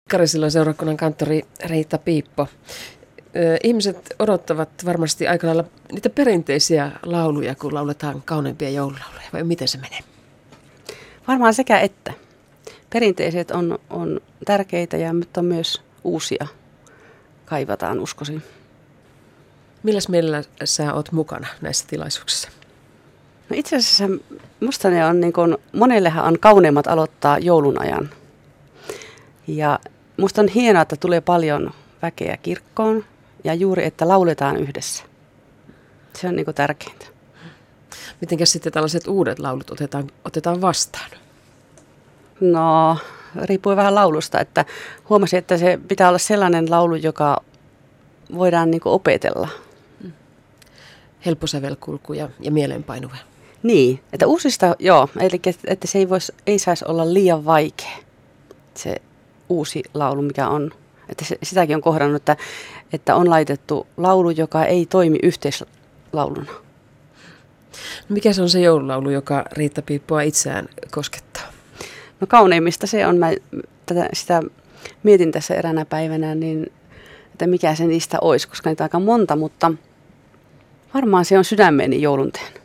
Karisillan seurakunnan kanttori Riitta Piippo. Ihmiset odottavat varmasti aika lailla niitä perinteisiä lauluja, kun lauletaan kauneimpia joululauluja, vai miten se menee? Varmaan sekä että. Perinteiset on tärkeitä, mutta myös uusia kaivataan, uskoisin. Milläs mielellä sä oot mukana näissä tilaisuuksissa? No itse asiassa musta ne on, monellehan on kauneimmat aloittaa joulun ajan. Ja musta on hienoa, että tulee paljon väkeä kirkkoon ja juuri, että lauletaan yhdessä. Se on tärkeintä. Mitenkäs sitten tällaiset uudet laulut otetaan vastaan? No, riippuu vähän laulusta, että huomasin, että se pitää olla sellainen laulu, joka voidaan opetella. Helppo sävelkulku ja mieleenpainuva. Niin, että uusista, joo, eli että se ei saisi olla liian vaikea, se uusi laulu, mikä on. Että sitäkin on kohdannut, että on laitettu laulu, joka ei toimi yhteislauluna. No mikä se on se joululaulu, joka Riitta Piippoa itseään koskettaa? No kauneimmista se on, sitä mietin tässä eräänä päivänä, niin että mikä se niistä olisi, koska niitä on aika monta, mutta varmaan se on Sydämeeni joulun tehnyt.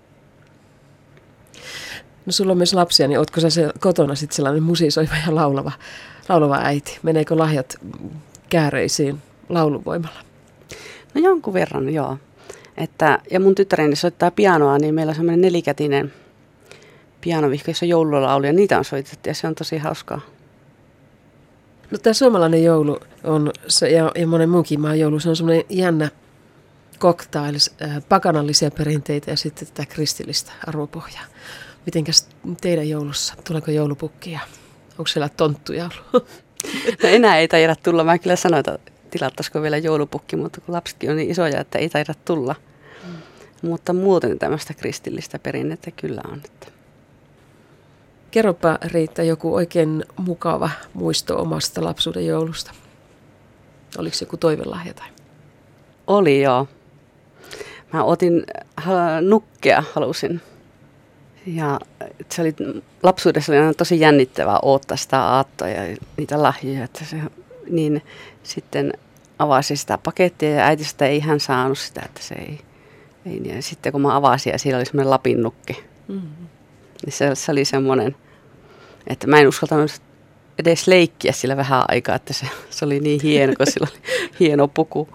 No sulla on myös lapsia, niin ootko sä kotona sitten sellainen musiisoiva ja laulava äiti? Meneekö lahjat kääreisiin lauluvoimalla? No jonkun verran, joo. Ja mun tyttäreni soittaa pianoa, niin meillä on semmoinen nelikätinen pianovihko, jossa on joululauluja. Niitä on soitettu ja se on tosi hauskaa. No tämä suomalainen joulu on, ja monen muunkin maan joulu, se on semmoinen jännä cocktail, pakanallisia perinteitä ja sitten tätä kristillistä arvopohjaa. Mitenkäs teidän joulussa? Tuleeko joulupukkia? Onko siellä tonttuja ollut? No enää ei taida tulla. Mä kyllä sanoin, että tilattaisiko vielä joulupukki, mutta kun lapsetkin on niin isoja, että ei taida tulla. Mutta muuten tämmöistä kristillistä perinnettä kyllä on. Kerropa Riitta joku oikein mukava muisto omasta lapsuuden joulusta. Oliko se joku toivelahja tai? Oli joo. Mä otin nukkea, halusin. Ja se oli, lapsuudessa oli aina tosi jännittävää odottaa sitä aattoa ja niitä lahjoja. Että niin sitten avasi sitä pakettia ja äiti sitä ei ihan saanut sitä, että se ei. Ja sitten kun mä avasin ja siellä oli semmoinen lapinnukki. Mm-hmm. Niin se oli semmoinen, että mä en uskaltanut edes leikkiä sillä vähän aikaa, että se oli niin hieno, kun sillä oli hieno puku.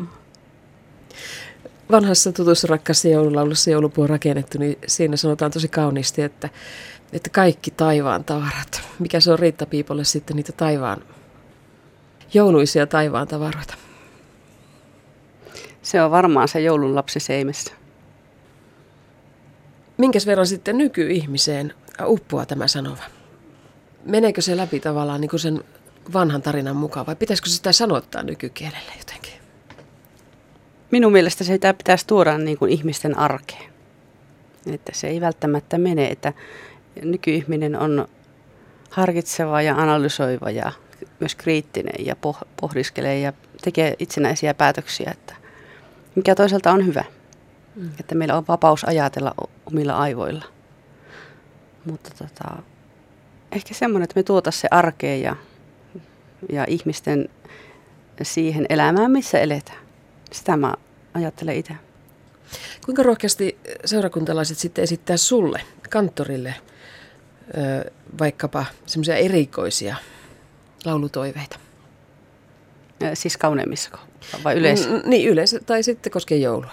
Vanhassa tutussa rakkaassa joululaulussa joulupuu on rakennettu, niin siinä sanotaan tosi kauniisti, että kaikki taivaan tavarat. Mikä se on Riitta Piipolle sitten niitä jouluisia taivaan tavaroita? Se on varmaan se joulun lapsi seimessä. Minkäs verran sitten nykyihmiseen uppoaa tämä sanova? Meneekö se läpi tavallaan niin kuin sen vanhan tarinan mukaan vai pitäisikö sitä sanottaa nykykielellä jotenkin? Minun mielestä sitä pitäisi tuoda niin kuin ihmisten arkeen. Että se ei välttämättä mene, että nykyihminen on harkitseva ja analysoiva ja myös kriittinen ja pohdiskelee ja tekee itsenäisiä päätöksiä, että mikä toisaalta on hyvä. Että meillä on vapaus ajatella omilla aivoilla. Mutta ehkä semmoinen, että me tuotaisiin se arkeen ja ihmisten siihen elämään, missä eletään. Sitä mä ajattelen itse. Kuinka rohkeasti seurakuntalaiset sitten esittää sulle, kanttorille, vaikkapa semmoisia erikoisia laulutoiveita? Siis kauneimmissako? Vai yleensä? Niin yleensä, tai sitten koskee joulua.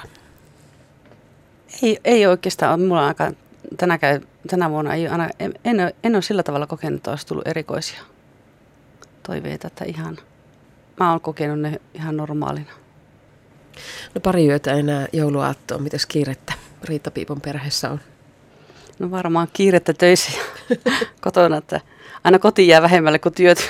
Ei oikeastaan. Mulla aika tänä vuonna en ole sillä tavalla kokenut, että olisi tullut erikoisia toiveita. Että mä oon kokenut ne ihan normaalina. No pari yötä enää jouluaattoon. Mitäs kiirettä Riitta Piipon perheessä on? No varmaan kiirettä töissä ja kotona, että aina kotiin jää vähemmälle kuin työt.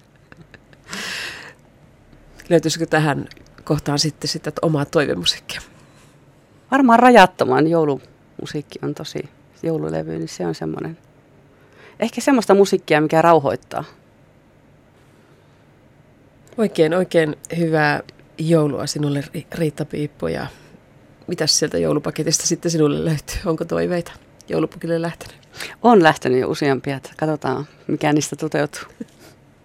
Löytyisikö tähän kohtaan sitten sitä omaa toivemusiikkia? Varmaan rajattoman joulumusiikki on tosi, joululevy, niin se on semmoinen. Ehkä semmoista musiikkia, mikä rauhoittaa. Oikein hyvää joulua sinulle, Riitta Piippo, ja mitäs sieltä joulupaketista sitten sinulle löytyy? Onko toiveita joulupukille lähtenyt? On lähtenyt jo useampia, että katsotaan mikä niistä toteutuu.